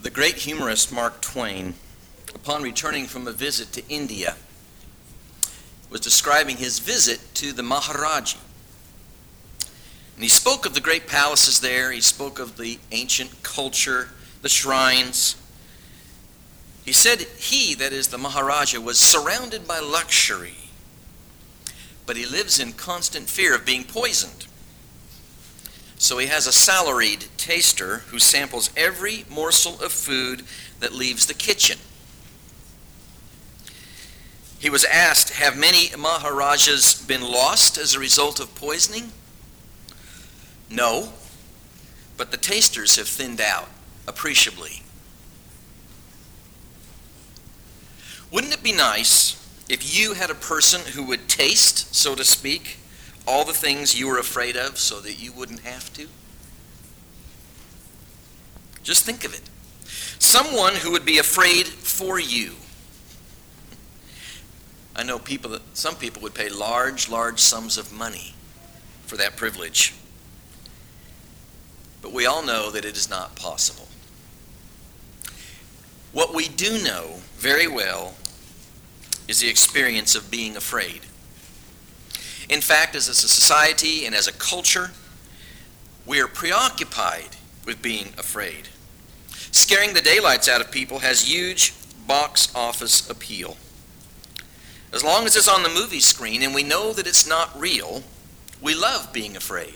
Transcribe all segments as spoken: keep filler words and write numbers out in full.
The great humorist Mark Twain, upon returning from a visit to India, was describing his visit to the Maharaji. And he spoke of the great palaces there, he spoke of the ancient culture, the shrines. He said he, that is the Maharaja, was surrounded by luxury, but he lives in constant fear of being poisoned. So he has a salaried taster who samples every morsel of food that leaves the kitchen. He was asked, have many Maharajas been lost as a result of poisoning? No, but the tasters have thinned out appreciably. Wouldn't it be nice if you had a person who would taste, so to speak, all the things you were afraid of so that you wouldn't have to? Just think of it. Someone who would be afraid for you. I know people that some people would pay large, large sums of money for that privilege. But we all know that it is not possible. What we do know very well is the experience of being afraid. In fact, as a society and as a culture, we are preoccupied with being afraid. Scaring the daylights out of people has huge box office appeal. As long as it's on the movie screen and we know that it's not real, we love being afraid.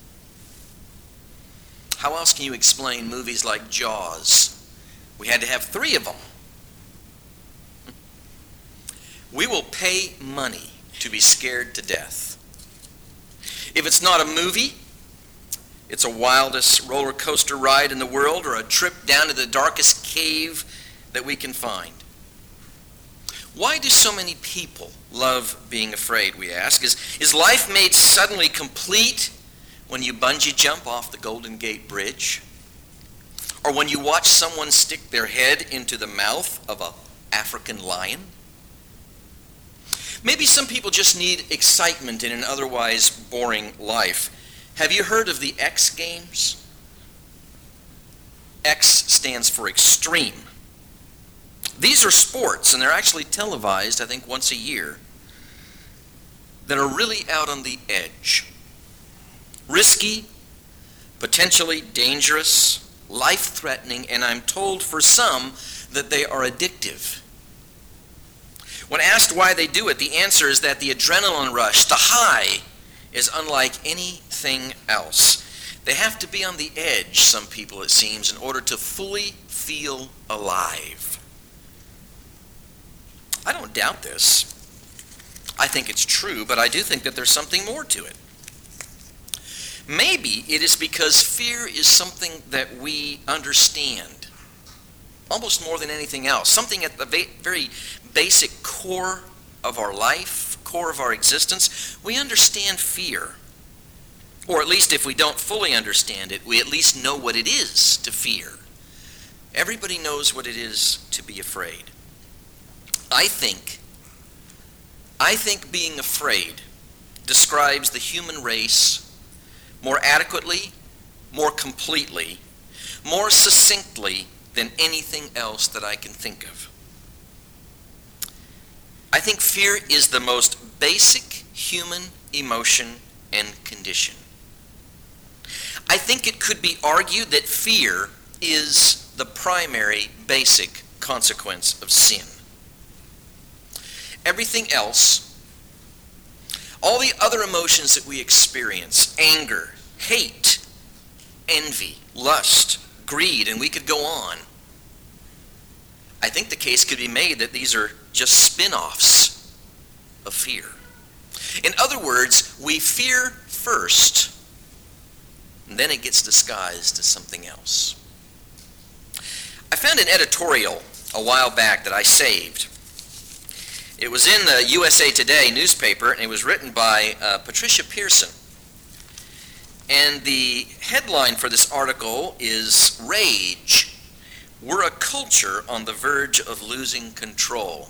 How else can you explain movies like Jaws? We had to have three of them. We will pay money to be scared to death. If it's not a movie, it's a wildest roller coaster ride in the world or a trip down to the darkest cave that we can find. Why do so many people love being afraid, we ask? Is, is life made suddenly complete when you bungee jump off the Golden Gate Bridge? Or when you watch someone stick their head into the mouth of an African lion? Maybe some people just need excitement in an otherwise boring life. Have you heard of the X Games? X stands for extreme. These are sports, and they're actually televised, I think, once a year, that are really out on the edge. Risky, potentially dangerous, life-threatening, and I'm told for some that they are addictive. When asked why they do it, the answer is that the adrenaline rush, the high, is unlike anything else. They have to be on the edge, some people it seems, in order to fully feel alive. I don't doubt this. I think it's true, but I do think that there's something more to it. Maybe it is because fear is something that we understand, almost more than anything else, something at the very basic core of our life, core of our existence. We understand fear. Or at least if we don't fully understand it, we at least know what it is to fear. Everybody knows what it is to be afraid. I think, I think being afraid describes the human race more adequately, more completely, more succinctly than anything else that I can think of. I think fear is the most basic human emotion and condition. I think it could be argued that fear is the primary basic consequence of sin. Everything else, all the other emotions that we experience, anger, hate, envy, lust, greed, and we could go on. I think the case could be made that these are just spin-offs of fear. In other words, we fear first, and then it gets disguised as something else. I found an editorial a while back that I saved. It was in the U S A Today newspaper, and it was written by uh, Patricia Pearson. And the headline for this article is Rage. We're a culture on the verge of losing control.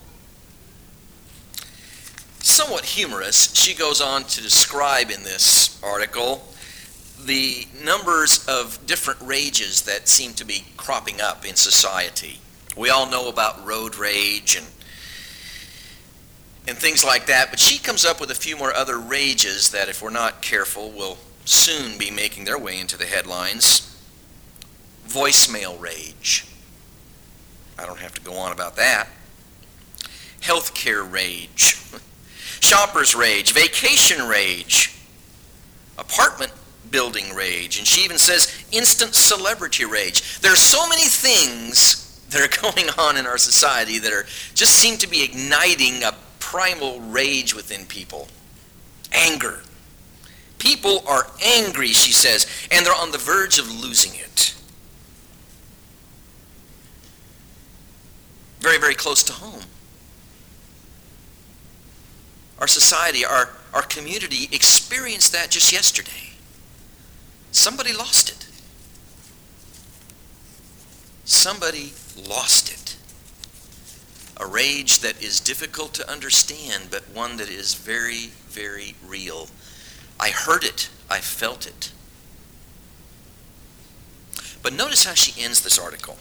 Somewhat humorous, she goes on to describe in this article the numbers of different rages that seem to be cropping up in society. We all know about road rage and and things like that, but she comes up with a few more other rages that, if we're not careful, will soon be making their way into the headlines. Voicemail rage. I don't have to go on about that. Healthcare rage. Shopper's rage. Vacation rage. Apartment building rage. And she even says instant celebrity rage. There are so many things that are going on in our society that are just seem to be igniting a primal rage within people. Anger. People are angry, she says, and they're on the verge of losing it. Very, very close to home. Our society, our, our community experienced that just yesterday. Somebody lost it. Somebody lost it. A rage that is difficult to understand, but one that is very, very real. I heard it. I felt it. But notice how she ends this article.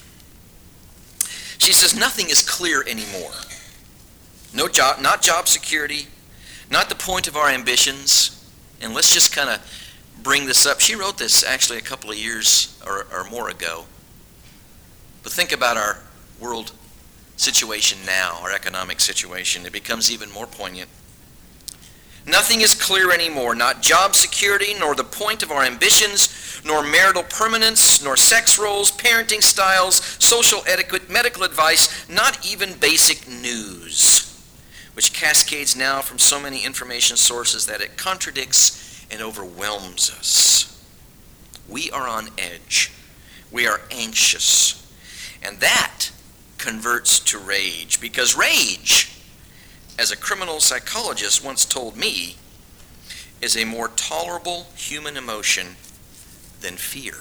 She says, nothing is clear anymore. No job, not job security, not the point of our ambitions. And let's just kind of bring this up. She wrote this actually a couple of years or, or more ago. But think about our world situation now, our economic situation. It becomes even more poignant. Nothing is clear anymore, not job security, nor the point of our ambitions, nor marital permanence, nor sex roles, parenting styles, social etiquette, medical advice, not even basic news, which cascades now from so many information sources that it contradicts and overwhelms us. We are on edge. We are anxious. And that converts to rage, because rage, as a criminal psychologist once told me, is a more tolerable human emotion than fear.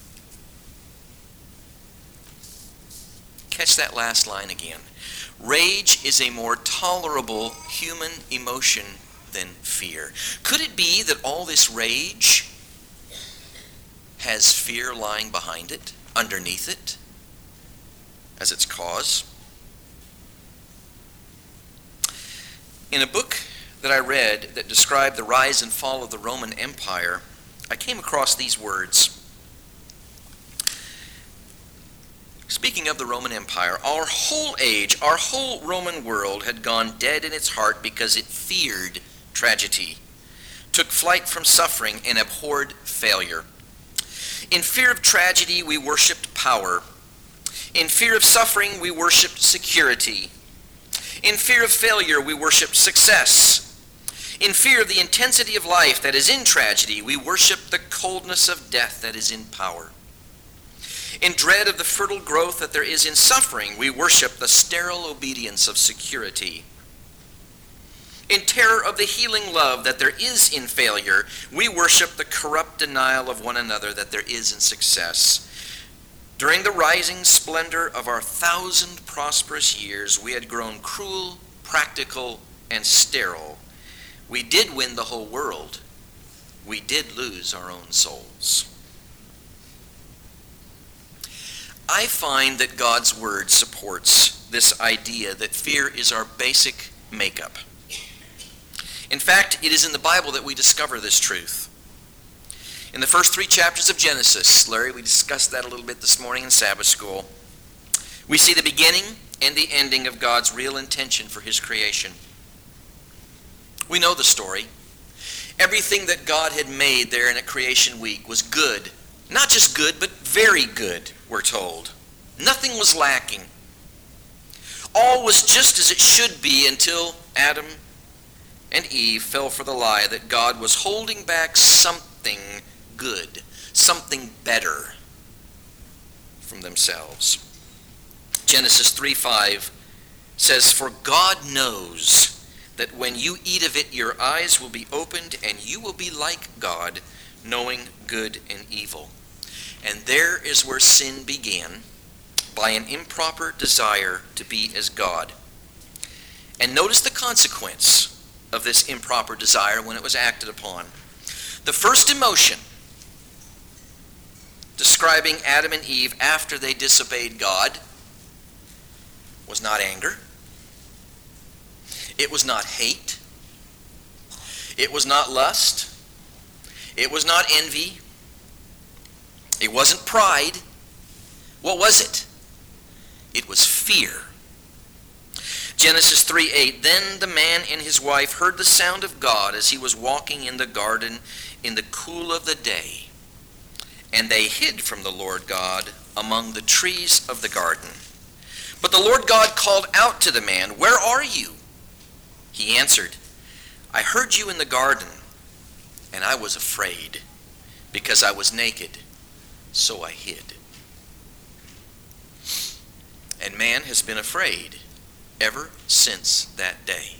Catch that last line again. Rage is a more tolerable human emotion than fear. Could it be that all this rage has fear lying behind it, underneath it, as its cause? In a book that I read that described the rise and fall of the Roman Empire, I came across these words. Speaking of the Roman Empire, our whole age, our whole Roman world had gone dead in its heart because it feared tragedy, took flight from suffering, and abhorred failure. In fear of tragedy, we worshipped power. In fear of suffering, we worshipped security. In fear of failure, we worship success. In fear of the intensity of life that is in tragedy, we worship the coldness of death that is in power. In dread of the fertile growth that there is in suffering, we worship the sterile obedience of security. In terror of the healing love that there is in failure, we worship the corrupt denial of one another that there is in success. During the rising splendor of our thousand prosperous years, we had grown cruel, practical, and sterile. We did win the whole world. We did lose our own souls. I find that God's word supports this idea that fear is our basic makeup. In fact, it is in the Bible that we discover this truth. In the first three chapters of Genesis, Larry, we discussed that a little bit this morning in Sabbath school, we see the beginning and the ending of God's real intention for his creation. We know the story. Everything that God had made there in a creation week was good. Not just good, but very good, we're told. Nothing was lacking. All was just as it should be until Adam and Eve fell for the lie that God was holding back something good, something better from themselves. Genesis three five says, "For God knows that when you eat of it, your eyes will be opened, and you will be like God, knowing good and evil." And there is where sin began, by an improper desire to be as God. And notice the consequence of this improper desire when it was acted upon. The first emotion describing Adam and Eve after they disobeyed God was not anger. It was not hate. It was not lust. It was not envy. It wasn't pride. What was it? It was fear. Genesis three eight, then the man and his wife heard the sound of God as he was walking in the garden in the cool of the day. And they hid from the Lord God among the trees of the garden. But the Lord God called out to the man, where are you? He answered, I heard you in the garden, and I was afraid, because I was naked, so I hid. And man has been afraid ever since that day.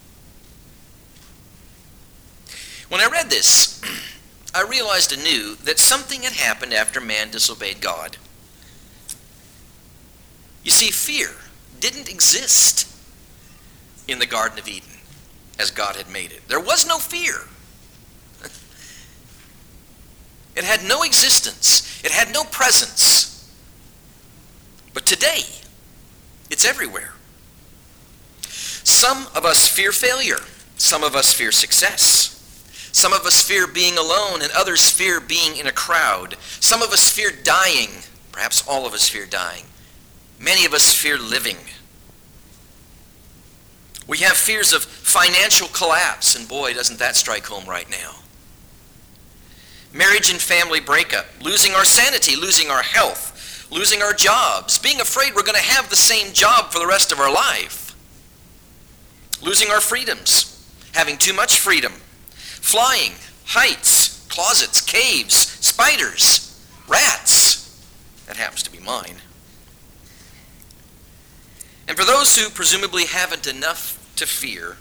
When I read this, I realized anew that something had happened after man disobeyed God. You see, fear didn't exist in the Garden of Eden as God had made it. There was no fear. It had no existence. It had no presence. But today, it's everywhere. Some of us fear failure. Some of us fear success. Some of us fear being alone, and others fear being in a crowd. Some of us fear dying. Perhaps all of us fear dying. Many of us fear living. We have fears of financial collapse, and boy, doesn't that strike home right now. Marriage and family breakup, losing our sanity, losing our health, losing our jobs, being afraid we're going to have the same job for the rest of our life, losing our freedoms, having too much freedom, flying, heights, closets, caves, spiders, rats. That happens to be mine. And for those who presumably haven't enough to fear,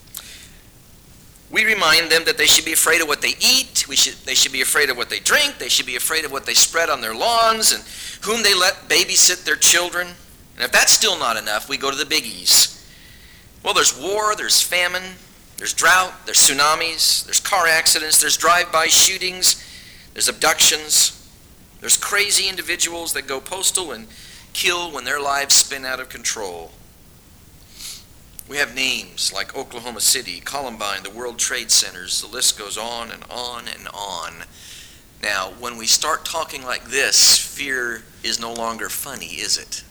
we remind them that they should be afraid of what they eat, we should, they should be afraid of what they drink, they should be afraid of what they spread on their lawns, and whom they let babysit their children. And if that's still not enough, we go to the biggies. Well, there's war, there's famine, there's drought, there's tsunamis, there's car accidents, there's drive-by shootings, there's abductions, there's crazy individuals that go postal and kill when their lives spin out of control. We have names like Oklahoma City, Columbine, the World Trade Centers. The list goes on and on and on. Now, when we start talking like this, fear is no longer funny, is it?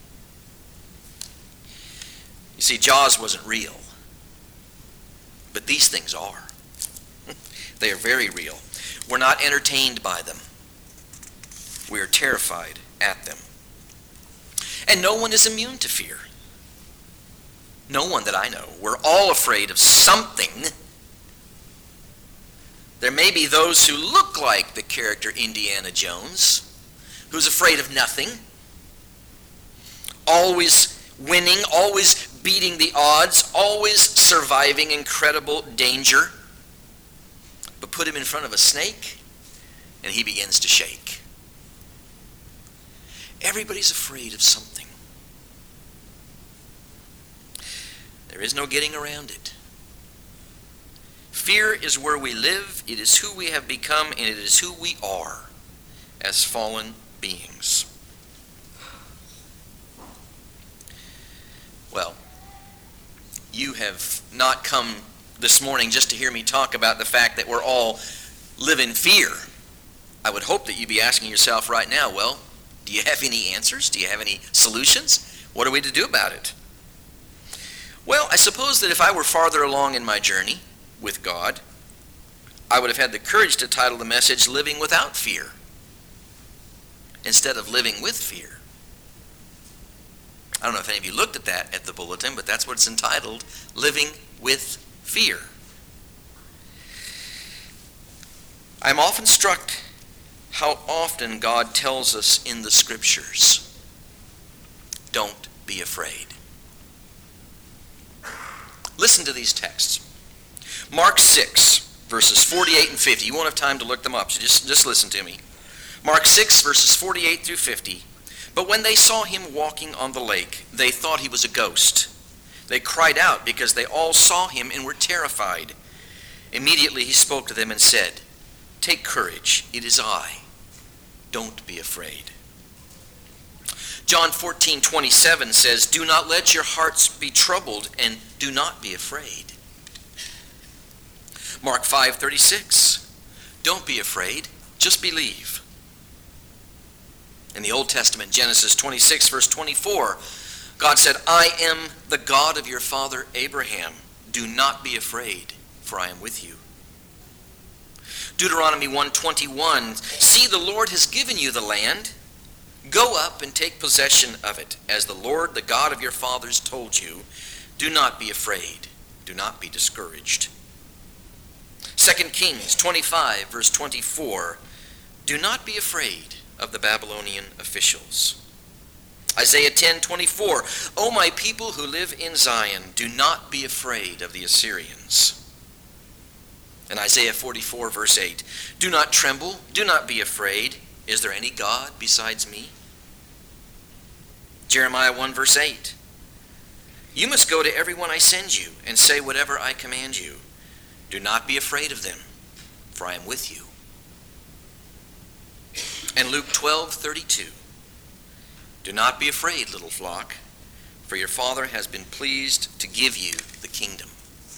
You see, Jaws wasn't real. But these things are. They are very real. We're not entertained by them. We are terrified at them. And no one is immune to fear. No one that I know. We're all afraid of something. There may be those who look like the character Indiana Jones, who's afraid of nothing, always winning, always beating the odds, always surviving incredible danger. But put him in front of a snake, and he begins to shake. Everybody's afraid of something. There is no getting around it. Fear is where we live. It is who we have become, and it is who we are as fallen beings. Well, you have not come this morning just to hear me talk about the fact that we're all live in fear. I would hope that you'd be asking yourself right now, well, do you have any answers? Do you have any solutions? What are we to do about it? Well, I suppose that if I were farther along in my journey with God, I would have had the courage to title the message Living Without Fear instead of Living with Fear. I don't know if any of you looked at that at the bulletin, but that's what it's entitled, Living with Fear. I'm often struck how often God tells us in the Scriptures, don't be afraid. Listen to these texts. Mark six, verses forty-eight and fifty. You won't have time to look them up, so just, just listen to me. Mark six, verses forty-eight through fifty. But when they saw him walking on the lake, they thought he was a ghost. They cried out because they all saw him and were terrified. Immediately he spoke to them and said, take courage, it is I. Don't be afraid. John fourteen twenty-seven says, do not let your hearts be troubled, and do not be afraid. Mark five thirty-six, don't be afraid, just believe. In the Old Testament, Genesis twenty-six verse twenty-four, God said, I am the God of your father Abraham. Do not be afraid, for I am with you. Deuteronomy one twenty-one, see, the Lord has given you the land. Go up and take possession of it, as the Lord, the God of your fathers, told you. Do not be afraid. Do not be discouraged. Second Kings twenty-five, verse twenty-four, do not be afraid of the Babylonian officials. Isaiah ten twenty-four, O my people who live in Zion, do not be afraid of the Assyrians. And Isaiah forty-four, verse eight, do not tremble, do not be afraid. Is there any God besides me? Jeremiah one, verse eight, you must go to everyone I send you and say whatever I command you. Do not be afraid of them, for I am with you. And Luke twelve thirty-two, do not be afraid, little flock, for your Father has been pleased to give you the kingdom.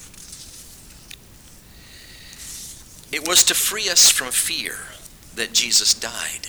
It was to free us from fear that Jesus died.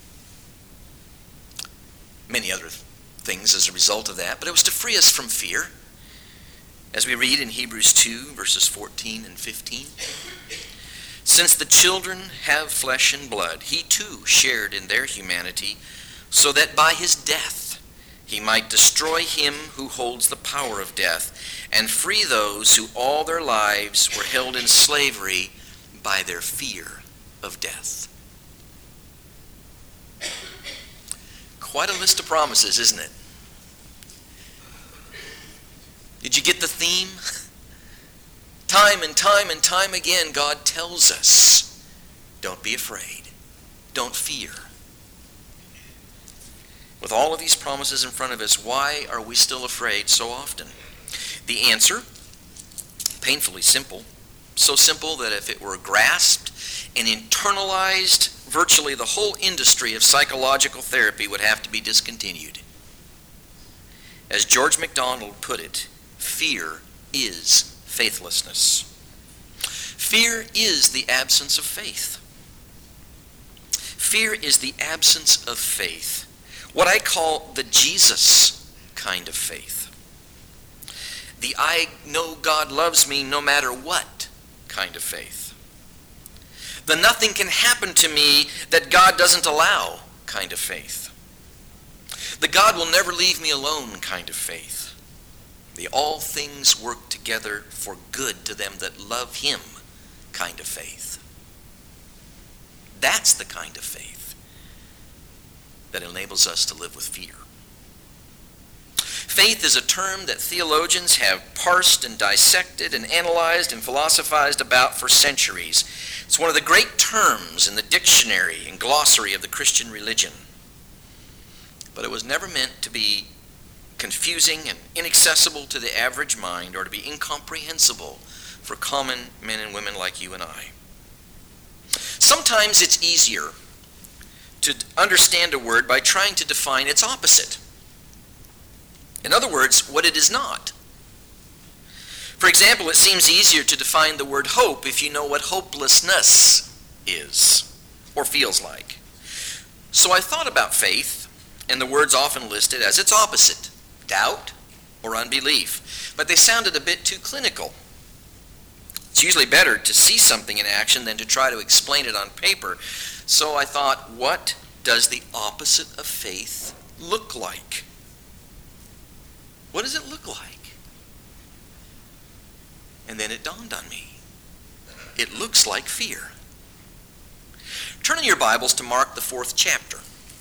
Many other things as a result of that, but it was to free us from fear. As we read in Hebrews two, verses fourteen and fifteen, since the children have flesh and blood, he too shared in their humanity, so that by his death he might destroy him who holds the power of death, and free those who all their lives were held in slavery by their fear of death. Quite a list of promises, isn't it? Did you get the theme? Time and time and time again, God tells us, don't be afraid. Don't fear. With all of these promises in front of us, why are we still afraid so often? The answer, painfully simple. So simple that if it were grasped and internalized, virtually the whole industry of psychological therapy would have to be discontinued. As George MacDonald put it, fear is faithlessness. Fear is the absence of faith. Fear is the absence of faith. What I call the Jesus kind of faith. The I know God loves me no matter what kind of faith. The nothing can happen to me that God doesn't allow kind of faith. The God will never leave me alone kind of faith. The all things work together for good to them that love him kind of faith. That's the kind of faith that enables us to live with fear. Faith is a term that theologians have parsed and dissected and analyzed and philosophized about for centuries. It's one of the great terms in the dictionary and glossary of the Christian religion. But it was never meant to be confusing and inaccessible to the average mind or to be incomprehensible for common men and women like you and I. Sometimes it's easier to understand a word by trying to define its opposite. In other words, what it is not. For example, it seems easier to define the word hope if you know what hopelessness is or feels like. So I thought about faith and the words often listed as its opposite, doubt or unbelief. But they sounded a bit too clinical. It's usually better to see something in action than to try to explain it on paper. So I thought, what does the opposite of faith look like? What does it look like? And then it dawned on me. It looks like fear. Turn in your Bibles to Mark, the fourth chapter.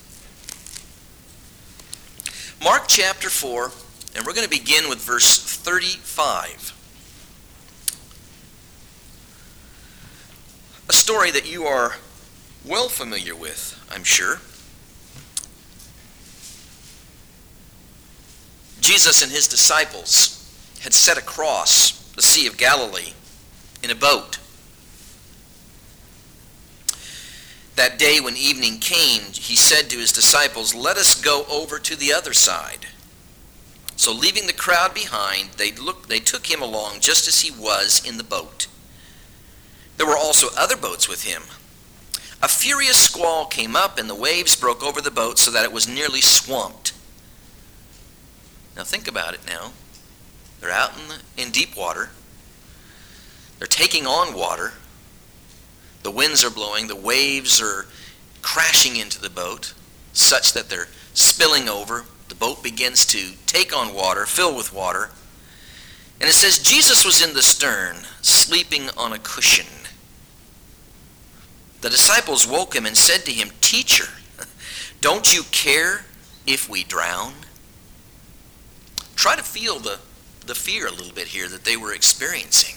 Mark chapter four, and we're going to begin with verse thirty-five. A story that you are well familiar with, I'm sure. Jesus and his disciples had set across the Sea of Galilee in a boat. That day when evening came, he said to his disciples, "Let us go over to the other side." So leaving the crowd behind, they looked, they took him along just as he was in the boat. There were also other boats with him. A furious squall came up, and the waves broke over the boat so that it was nearly swamped. Now think about it now. They're out in, the, in deep water. They're taking on water. The winds are blowing. The waves are crashing into the boat such that they're spilling over. The boat begins to take on water, fill with water. And it says Jesus was in the stern, sleeping on a cushion. The disciples woke him and said to him, "Teacher, don't you care if we drown?" Try to feel the, the fear a little bit here that they were experiencing.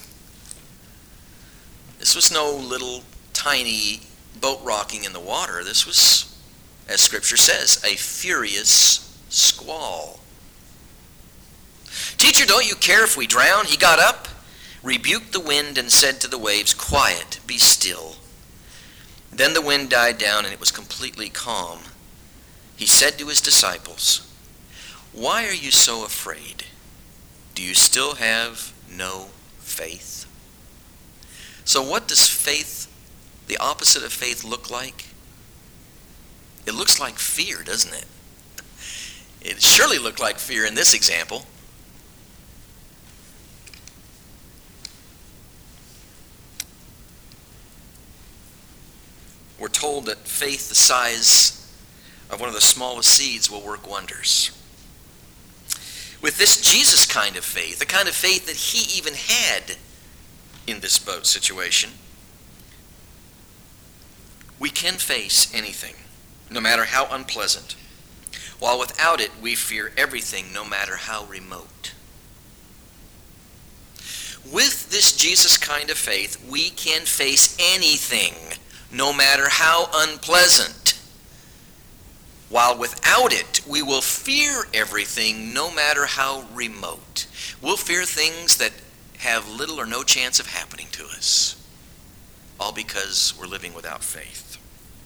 This was no little tiny boat rocking in the water. This was, as Scripture says, a furious squall. "Teacher, don't you care if we drown?" He got up, rebuked the wind, and said to the waves, "Quiet, be still." Then the wind died down, and it was completely calm. He said to his disciples, "Why are you so afraid? Do you still have no faith?" So what does faith, the opposite of faith, look like? It looks like fear, doesn't it? It surely looked like fear in this example. We're told that faith the size of one of the smallest seeds will work wonders. With this Jesus kind of faith, the kind of faith that he even had in this boat situation, we can face anything, no matter how unpleasant, while without it we fear everything, no matter how remote. With this Jesus kind of faith, we can face anything, no matter how unpleasant. While without it, we will fear everything, no matter how remote. We'll fear things that have little or no chance of happening to us, all because we're living without faith.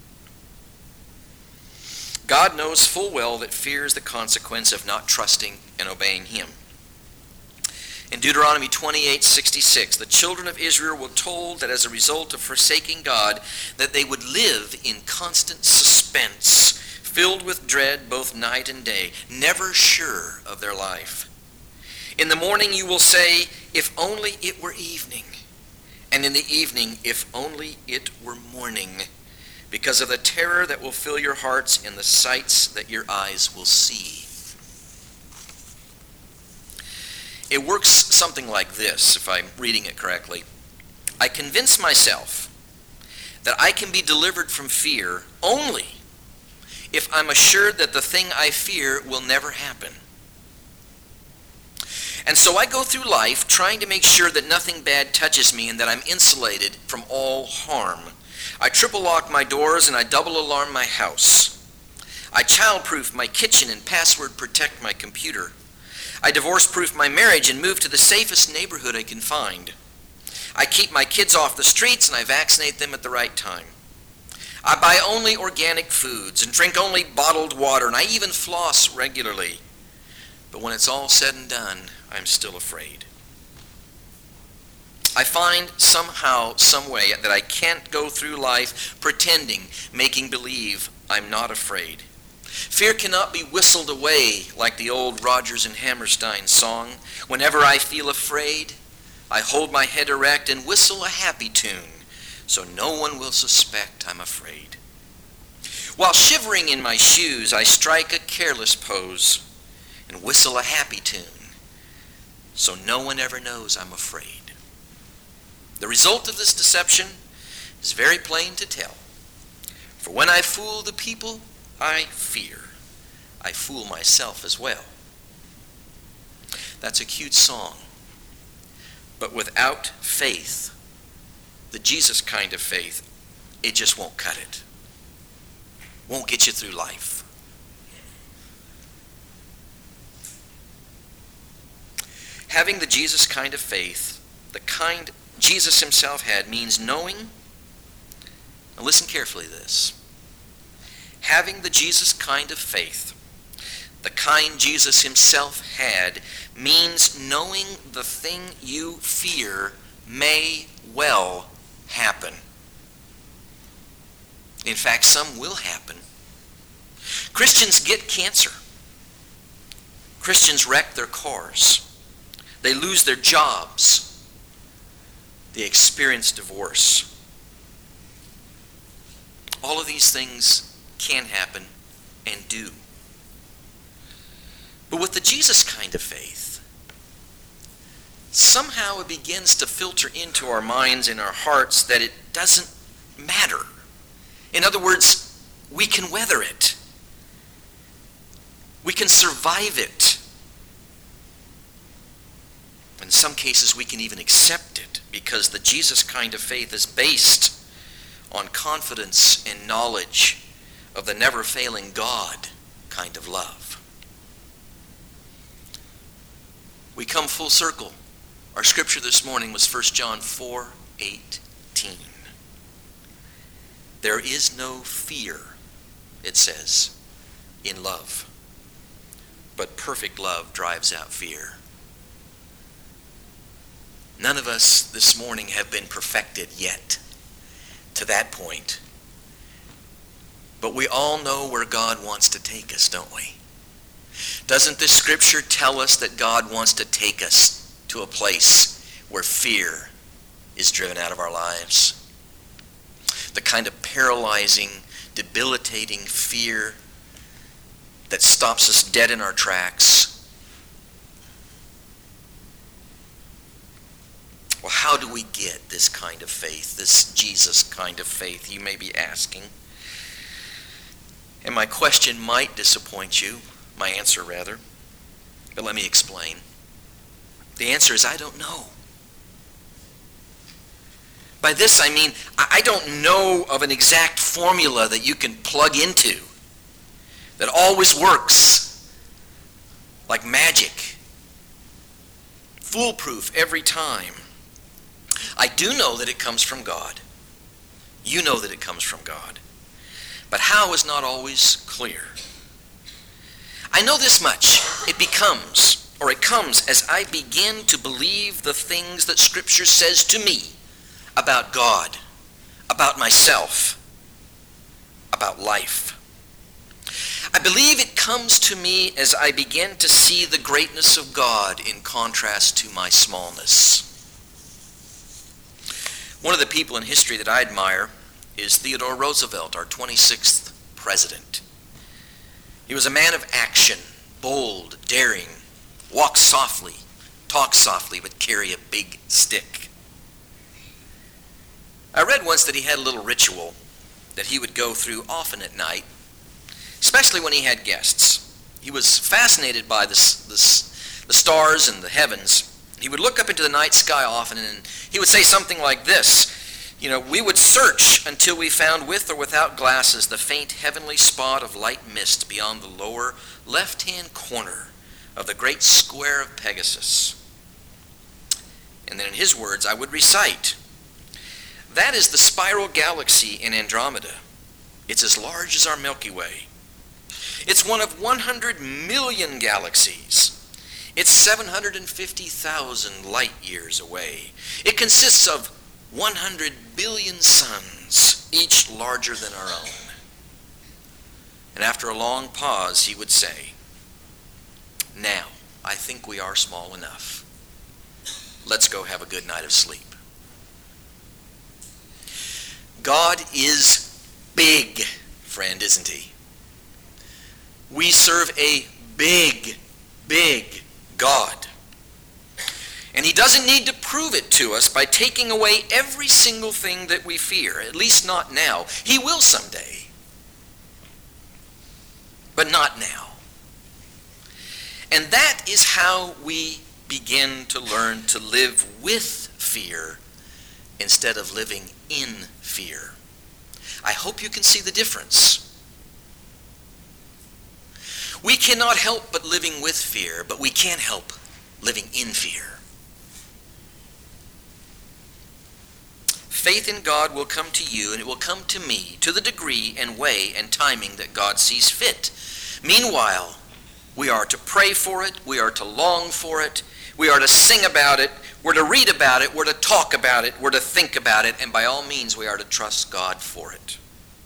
God knows full well that fear is the consequence of not trusting and obeying him. In Deuteronomy twenty-eight sixty-six, the children of Israel were told that as a result of forsaking God, that they would live in constant suspense, filled with dread both night and day, never sure of their life. In the morning you will say, "If only it were evening," and in the evening, "If only it were morning," because of the terror that will fill your hearts and the sights that your eyes will see. It works something like this, if I'm reading it correctly. I convince myself that I can be delivered from fear only if I'm assured that the thing I fear will never happen. And so I go through life trying to make sure that nothing bad touches me and that I'm insulated from all harm. I triple lock my doors and I double alarm my house. I childproof my kitchen and password protect my computer. I divorce-proof my marriage and move to the safest neighborhood I can find. I keep my kids off the streets and I vaccinate them at the right time. I buy only organic foods and drink only bottled water, and I even floss regularly. But when it's all said and done, I'm still afraid. I find somehow, some way that I can't go through life pretending, making believe I'm not afraid. Fear cannot be whistled away like the old Rodgers and Hammerstein song. Whenever I feel afraid, I hold my head erect and whistle a happy tune, so no one will suspect I'm afraid. While shivering in my shoes, I strike a careless pose and whistle a happy tune, so no one ever knows I'm afraid. The result of this deception is very plain to tell. For when I fool the people I fear, I fool myself as well. That's a cute song. But without faith, the Jesus kind of faith, it just won't cut it. Won't get you through life. Having the Jesus kind of faith, the kind Jesus himself had, means knowing Now listen carefully to this. Having the Jesus kind of faith, the kind Jesus himself had, means knowing the thing you fear may well happen. In fact, some will happen. Christians get cancer. Christians wreck their cars. They lose their jobs. They experience divorce. All of these things can happen and do. But with the Jesus kind of faith, somehow it begins to filter into our minds and our hearts that it doesn't matter. In other words, we can weather it. We can survive it. In some cases, we can even accept it because the Jesus kind of faith is based on confidence and knowledge of the never-failing God kind of love. We come full circle. Our scripture this morning was First John four eighteen. There is no fear, it says, in love. But perfect love drives out fear. None of us this morning have been perfected yet to that point. But we all know where God wants to take us, don't we? Doesn't the scripture tell us that God wants to take us to a place where fear is driven out of our lives? The kind of paralyzing, debilitating fear that stops us dead in our tracks. Well, how do we get this kind of faith, this Jesus kind of faith, you may be asking? And my question might disappoint you, my answer rather, but let me explain. The answer is I don't know. By this I mean I don't know of an exact formula that you can plug into that always works like magic, foolproof every time. I do know that it comes from God. You know that it comes from God. But how is not always clear. I know this much. It becomes, or it comes as I begin to believe the things that Scripture says to me about God, about myself, about life. I believe it comes to me as I begin to see the greatness of God in contrast to my smallness. One of the people in history that I admire is Theodore Roosevelt, our twenty-sixth president. He was a man of action, bold, daring, walk softly, talk softly, but carry a big stick. I read once that he had a little ritual that he would go through often at night, especially when he had guests. He was fascinated by this, this, the stars and the heavens. He would look up into the night sky often, and he would say something like this. You know, we would search until we found with or without glasses the faint heavenly spot of light mist beyond the lower left-hand corner of the great square of Pegasus. And then in his words, I would recite, that is the spiral galaxy in Andromeda. It's as large as our Milky Way. It's one of one hundred million galaxies. It's seven hundred fifty thousand light years away. It consists of one hundred billion suns, each larger than our own. And after a long pause, he would say, now, I think we are small enough. Let's go have a good night of sleep. God is big, friend, isn't he? We serve a big, big God. And he doesn't need to prove it to us by taking away every single thing that we fear, at least not now. He will someday, but not now. And that is how we begin to learn to live with fear instead of living in fear. I hope you can see the difference. We cannot help but living with fear, but we can help living in fear. Faith in God will come to you, and it will come to me to the degree and way and timing that God sees fit. Meanwhile, we are to pray for it, we are to long for it, we are to sing about it, we're to read about it, we're to talk about it, we're to think about it, and by all means we are to trust God for it.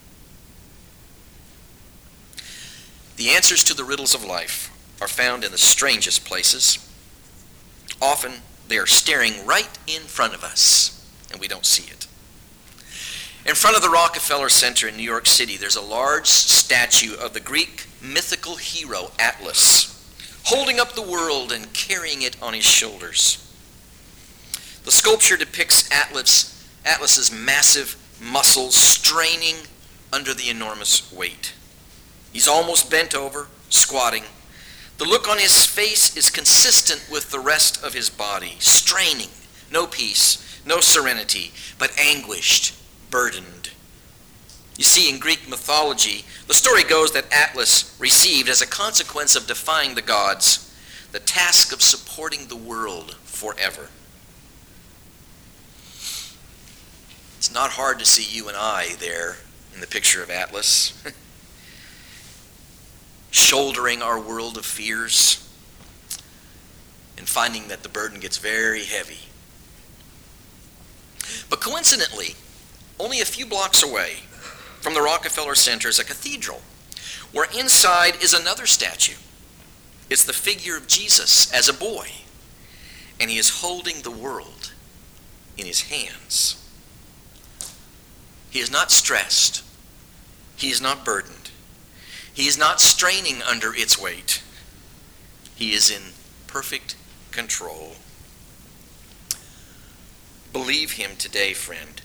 The answers to the riddles of life are found in the strangest places. Often they are staring right in front of us, and we don't see it. In front of the Rockefeller Center in New York City, there's a large statue of the Greek mythical hero Atlas, holding up the world and carrying it on his shoulders. The sculpture depicts Atlas, Atlas's massive muscles straining under the enormous weight. He's almost bent over, squatting. The look on his face is consistent with the rest of his body, straining, no peace, no serenity, but anguished, burdened. You see, in Greek mythology, the story goes that Atlas received, as a consequence of defying the gods, the task of supporting the world forever. It's not hard to see you and I there in the picture of Atlas, shouldering our world of fears and finding that the burden gets very heavy. But coincidentally, only a few blocks away from the Rockefeller Center is a cathedral where inside is another statue. It's the figure of Jesus as a boy, and he is holding the world in his hands. He is not stressed. He is not burdened. He is not straining under its weight. He is in perfect control. Believe him today, friend.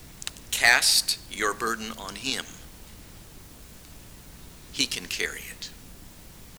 Cast your burden on him. He can carry it.